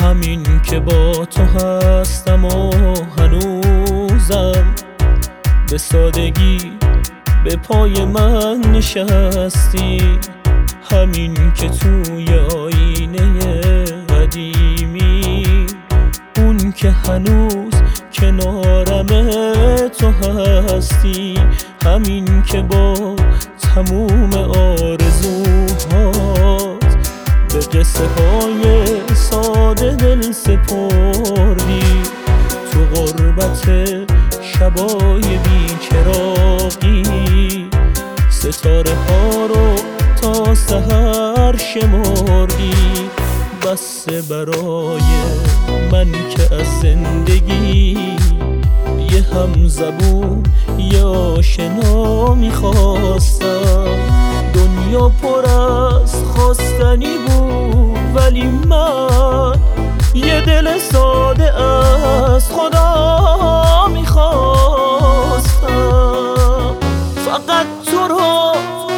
همین که با تو هستم و هنوزم به سادگی به پای من نشستی، همین که توی آینه قدیمی اون که هنوز کنارم تو هستی، همین که با تموم آرزوهات به قصه های ساده دل سپردی، تو غربت شبای بیچراغی ستاره ها رو تا سحر شمردی. بسه برای من که از زندگی یه همزبون یه آشنا میخواستم. دنیا پر از خواستنی بود ولی من یه دل ساده از خدا میخواستم. فقط تو رو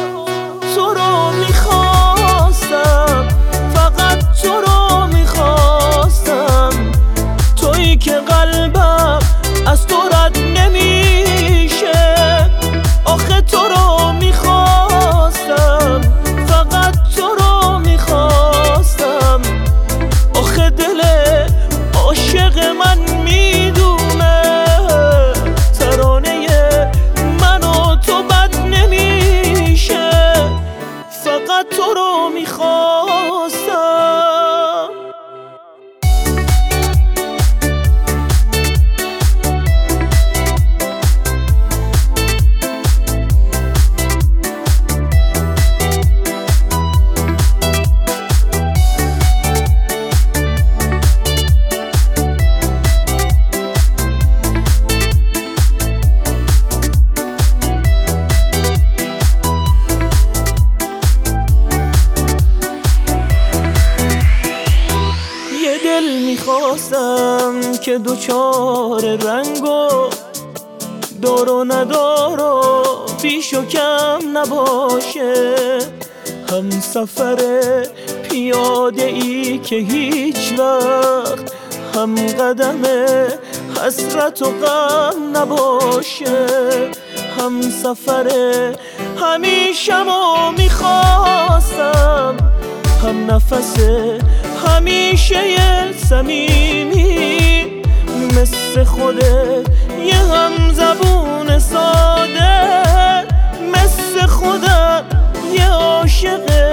میخواستم، فقط تو رو میخواستم، تویی که قلبم از تو رد نمیشه. آخه تو رو میخواستم، فقط تو رو میخواستم. آخه دل عاشق من میدونه ترانه من و تو بد نمیشه. فقط تو رو میخواستم. میخواستم که دوچار رنگ و دار و ندار و بیش و کم نباشه، هم سفر پیاده ای که هیچ وقت هم قدم حسرت و غم نباشه، هم سفر همیشمو میخواستم، هم نفس همیشه صمیمی مثل خودت، یه همزبون ساده مثل خودت، یه عاشق